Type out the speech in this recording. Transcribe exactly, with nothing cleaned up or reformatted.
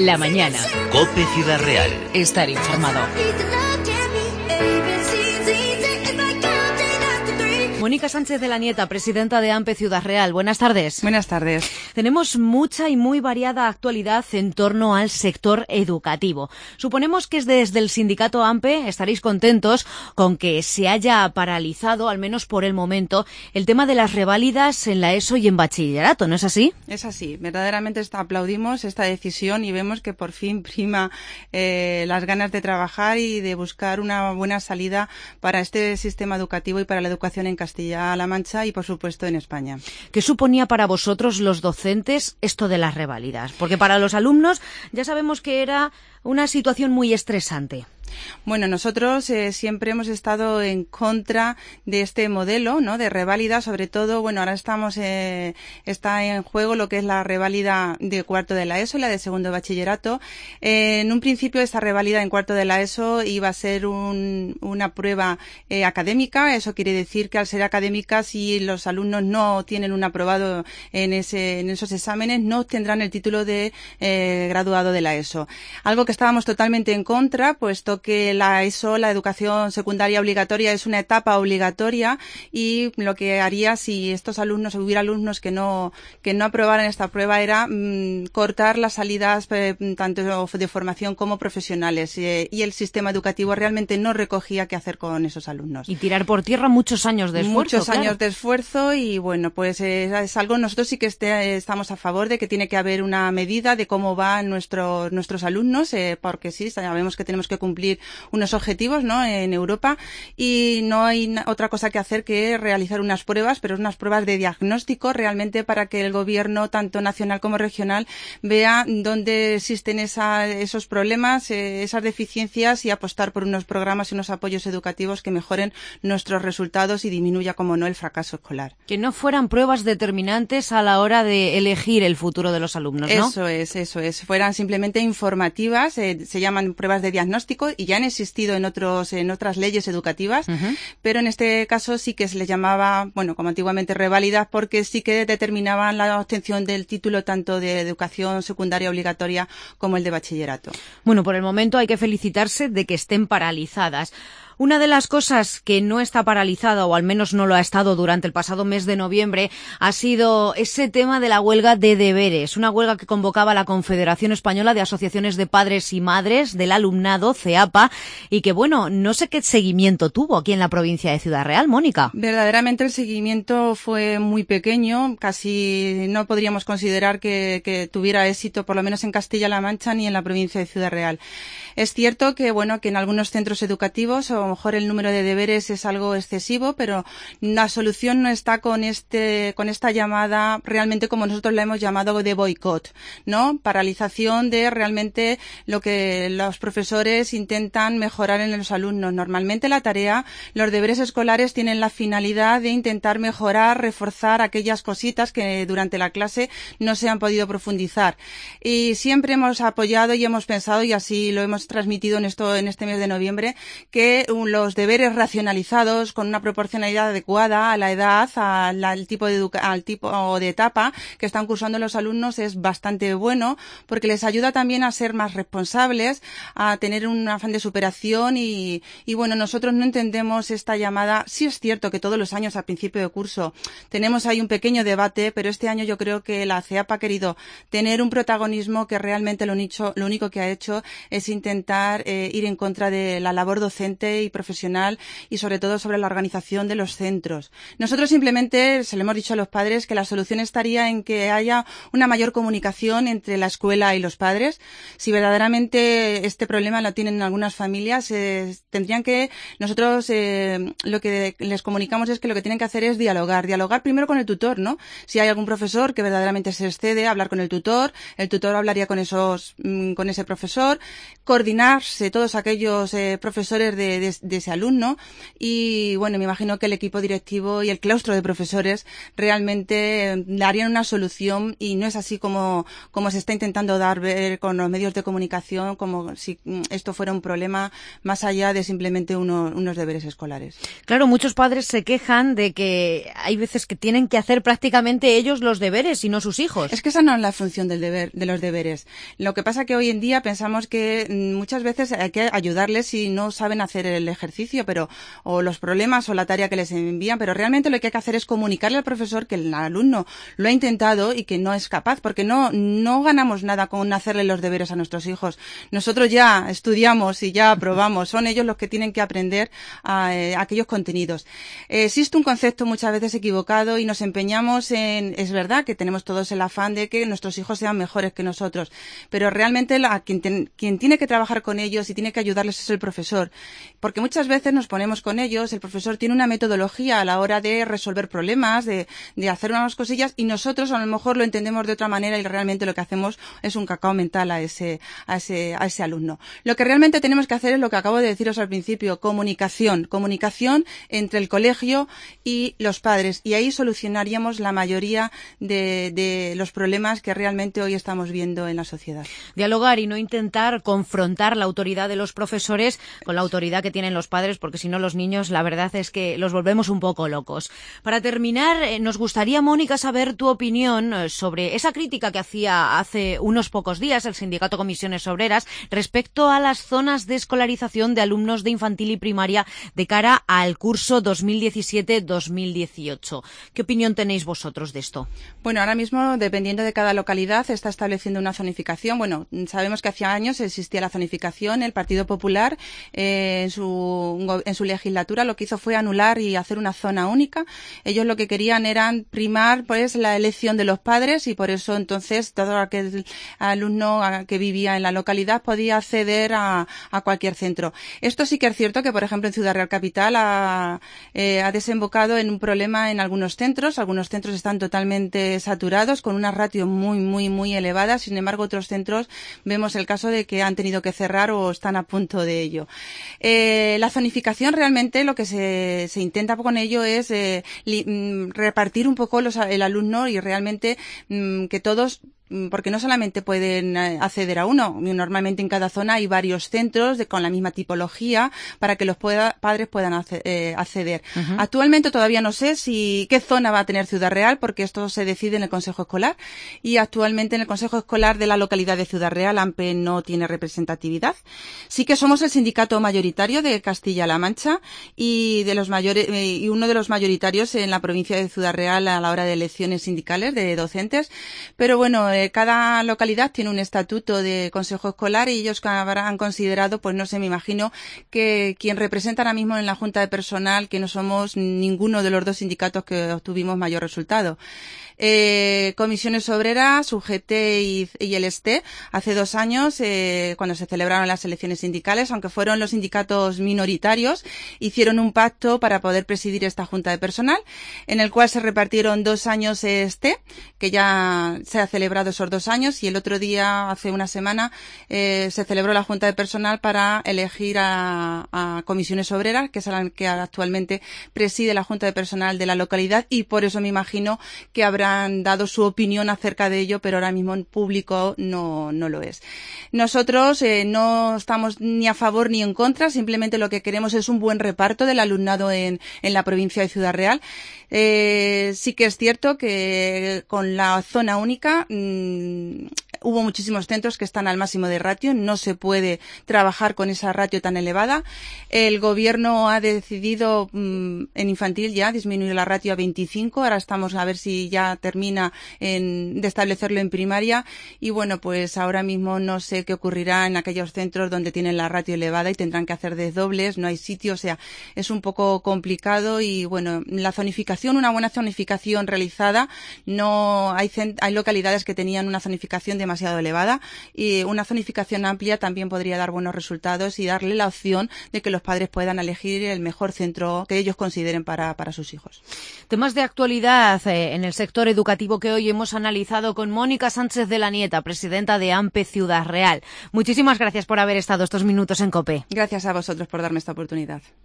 La mañana. COPE Ciudad Real. Estar informado. Mónica Sánchez de la Nieta, presidenta de AMPE Ciudad Real. Buenas tardes. Buenas tardes. Tenemos mucha y muy variada actualidad en torno al sector educativo. Suponemos que desde el sindicato AMPE estaréis contentos con que se haya paralizado, al menos por el momento, el tema de las reválidas en la ESO y en bachillerato, ¿no es así? Es así. Verdaderamente está, aplaudimos esta decisión y vemos que por fin prima eh, las ganas de trabajar y de buscar una buena salida para este sistema educativo y para la educación en Castilla-La Mancha y, por supuesto, en España. ¿Qué suponía para vosotros, los docentes, esto de las reválidas? Porque para los alumnos ya sabemos que era una situación muy estresante. Bueno, nosotros eh, siempre hemos estado en contra de este modelo, ¿no?, de reválida, sobre todo, bueno, ahora estamos, eh, está en juego lo que es la reválida de cuarto de la ESO y la de segundo de bachillerato. Eh, en un principio, esta reválida en cuarto de la ESO iba a ser un, una prueba eh, académica. Eso quiere decir que al ser académica, si los alumnos no tienen un aprobado en ese, en esos exámenes, no obtendrán el título de eh, graduado de la ESO. Algo que estábamos totalmente en contra, puesto que la ESO, la educación secundaria obligatoria, es una etapa obligatoria, y lo que haría si estos alumnos, si hubiera alumnos que no que no aprobaran esta prueba, era mmm, cortar las salidas eh, tanto de formación como profesionales, eh, y el sistema educativo realmente no recogía qué hacer con esos alumnos. Y tirar por tierra muchos años de esfuerzo. Muchos claro. años de esfuerzo y bueno, pues eh, es algo, nosotros sí que este, estamos a favor de que tiene que haber una medida de cómo van nuestro, nuestros alumnos, eh, porque sí, sabemos que tenemos que cumplir unos objetivos, ¿no?, en Europa, y no hay otra cosa que hacer que realizar unas pruebas, pero unas pruebas de diagnóstico realmente para que el gobierno, tanto nacional como regional, vea dónde existen esa, esos problemas, eh, esas deficiencias, y apostar por unos programas y unos apoyos educativos que mejoren nuestros resultados y disminuya, como no, el fracaso escolar. Que no fueran pruebas determinantes a la hora de elegir el futuro de los alumnos, ¿no? Eso es, eso es. Fueran simplemente informativas, eh, se llaman pruebas de diagnóstico y ya han existido en otros en otras leyes educativas, uh-huh. pero en este caso sí que se les llamaba, bueno, como antiguamente, reválidas, porque sí que determinaban la obtención del título tanto de educación secundaria obligatoria como el de bachillerato. Bueno, por el momento hay que felicitarse de que estén paralizadas. Una de las cosas que no está paralizada, o al menos no lo ha estado durante el pasado mes de noviembre, ha sido ese tema de la huelga de deberes. Una huelga que convocaba la Confederación Española de Asociaciones de Padres y Madres del Alumnado, CEAPA, y que, bueno, no sé qué seguimiento tuvo aquí en la provincia de Ciudad Real, Mónica. Verdaderamente el seguimiento fue muy pequeño, casi no podríamos considerar que, que tuviera éxito, por lo menos en Castilla-La Mancha ni en la provincia de Ciudad Real. Es cierto que, bueno, que en algunos centros educativos a lo mejor el número de deberes es algo excesivo, pero la solución no está con este, con esta llamada, realmente como nosotros la hemos llamado, de boicot, ¿no? Paralización de realmente lo que los profesores intentan mejorar en los alumnos. Normalmente la tarea, los deberes escolares tienen la finalidad de intentar mejorar, reforzar aquellas cositas que durante la clase no se han podido profundizar. Y siempre hemos apoyado y hemos pensado, y así lo hemos transmitido en esto, en este mes de noviembre, que los deberes racionalizados con una proporcionalidad adecuada a la edad, al, al tipo de educa- al tipo de etapa que están cursando los alumnos es bastante bueno, porque les ayuda también a ser más responsables, a tener un afán de superación y, y bueno, nosotros no entendemos esta llamada. Sí es cierto que todos los años al principio de curso tenemos ahí un pequeño debate, pero este año yo creo que la CEAPA ha querido tener un protagonismo que realmente lo, nicho, lo único que ha hecho es intentar eh, ir en contra de la labor docente y profesional, y sobre todo sobre la organización de los centros. Nosotros simplemente se le hemos dicho a los padres que la solución estaría en que haya una mayor comunicación entre la escuela y los padres. Si verdaderamente este problema lo tienen algunas familias, eh, tendrían que, nosotros eh, lo que les comunicamos es que lo que tienen que hacer es dialogar, dialogar primero con el tutor, ¿no? Si hay algún profesor que verdaderamente se excede, hablar con el tutor, el tutor hablaría con esos, con ese profesor, coordinarse todos aquellos eh, profesores de, de, de ese alumno, y bueno, me imagino que el equipo directivo y el claustro de profesores realmente eh, darían una solución, y no es así como, como se está intentando dar ver con los medios de comunicación, como si esto fuera un un problema más allá de simplemente uno, unos deberes escolares. Claro, muchos padres se quejan de que hay veces que tienen que hacer prácticamente ellos los deberes y no sus hijos. Es que esa no es la función del deber, de los deberes. Lo que pasa que hoy en día pensamos que muchas veces hay que ayudarles si no saben hacer el ejercicio, pero o los problemas o la tarea que les envían, pero realmente lo que hay que hacer es comunicarle al profesor que el alumno lo ha intentado y que no es capaz, porque no, no ganamos nada con hacerle los deberes a nuestros hijos. Nosotros ya estudiamos y ya aprobamos, son ellos los que tienen que aprender a, eh, aquellos contenidos. Eh, existe un concepto muchas veces equivocado y nos empeñamos en, es verdad que tenemos todos el afán de que nuestros hijos sean mejores que nosotros, pero realmente la, quien, ten, quien tiene que trabajar con ellos y tiene que ayudarles es el profesor, porque muchas veces nos ponemos con ellos, el profesor tiene una metodología a la hora de resolver problemas, de, de hacer unas cosillas y nosotros a lo mejor lo entendemos de otra manera y realmente lo que hacemos es un cacao mental a ese, a ese, a ese alumno. Lo que realmente tenemos que hacer es lo que acabo de deciros al principio, comunicación, comunicación entre el colegio y los padres y ahí solucionaríamos la mayoría de, de los problemas que realmente hoy estamos viendo en la sociedad. Dialogar y no intentar confrontar la autoridad de los profesores con la autoridad que tienen los padres, porque si no los niños, la verdad es que los volvemos un poco locos. Para terminar, eh, nos gustaría, Mónica, saber tu opinión eh, sobre esa crítica que hacía hace unos pocos días el sindicato Comisiones Obreras respecto a las zonas de escolarización de alumnos de infantil y primaria de cara al curso dos mil diecisiete dos mil dieciocho. ¿Qué opinión tenéis vosotros de esto? Bueno, ahora mismo, dependiendo de cada localidad, se está estableciendo una zonificación. Bueno, sabemos que hacía años existía la zonificación. El Partido Popular, eh, en su, en su legislatura, lo que hizo fue anular y hacer una zona única. Ellos lo que querían eran primar, pues, la elección de los padres y por eso, entonces, todo aquel alumno que vivía en la localidad podía acceder a, a cualquier centro. Esto sí que es cierto que, por ejemplo, en Ciudad Real Capital ha, eh, ha desembocado en un problema en algunos centros. Algunos centros están totalmente saturados con unas ratios muy, muy, muy elevadas. Sin embargo, otros centros vemos el caso de que han tenido que cerrar o están a punto de ello. Eh, la zonificación realmente lo que se, se intenta con ello es eh, li, repartir un poco los, el alumno y realmente mm, que todos porque no solamente pueden acceder a uno, normalmente en cada zona hay varios centros de, con la misma tipología para que los pueda, padres puedan acceder. Uh-huh. Actualmente todavía no sé si qué zona va a tener Ciudad Real porque esto se decide en el Consejo Escolar y actualmente en el Consejo Escolar de la localidad de Ciudad Real AMPE no tiene representatividad. Sí que somos el sindicato mayoritario de Castilla-La Mancha y de los mayores y uno de los mayoritarios en la provincia de Ciudad Real a la hora de elecciones sindicales de docentes, pero bueno, cada localidad tiene un estatuto de consejo escolar y ellos habrán considerado, pues no sé, me imagino que quien representa ahora mismo en la Junta de Personal, que no somos ninguno de los dos sindicatos que obtuvimos mayor resultado. Eh, Comisiones Obreras, U G T y, y el S T E, hace dos años, eh, cuando se celebraron las elecciones sindicales, aunque fueron los sindicatos minoritarios, hicieron un pacto para poder presidir esta Junta de Personal, en el cual se repartieron dos años S T E, que ya se ha celebrado esos dos años, y el otro día, hace una semana, eh, se celebró la Junta de Personal para elegir a, a Comisiones Obreras, que es la que actualmente preside la Junta de Personal de la localidad, y por eso me imagino que habrá han dado su opinión acerca de ello, pero ahora mismo en público no, no lo es. Nosotros eh, no estamos ni a favor ni en contra, simplemente lo que queremos es un buen reparto del alumnado en, en la provincia de Ciudad Real. Eh, sí que es cierto que con la zona única mmm, hubo muchísimos centros que están al máximo de ratio, no se puede trabajar con esa ratio tan elevada. El gobierno ha decidido mmm, en infantil ya disminuir la ratio a veinticinco, ahora estamos a ver si ya termina en, de establecerlo en primaria y bueno, pues ahora mismo no sé qué ocurrirá en aquellos centros donde tienen la ratio elevada y tendrán que hacer desdobles, no hay sitio, o sea, es un poco complicado y bueno, la zonificación, una buena zonificación realizada, no hay, hay localidades que tenían una zonificación demasiado elevada y una zonificación amplia también podría dar buenos resultados y darle la opción de que los padres puedan elegir el mejor centro que ellos consideren para, para sus hijos. Temas de actualidad eh, en el sector educativo que hoy hemos analizado con Mónica Sánchez de la Nieta, presidenta de AMPE Ciudad Real. Muchísimas gracias por haber estado estos minutos en COPE. Gracias a vosotros por darme esta oportunidad.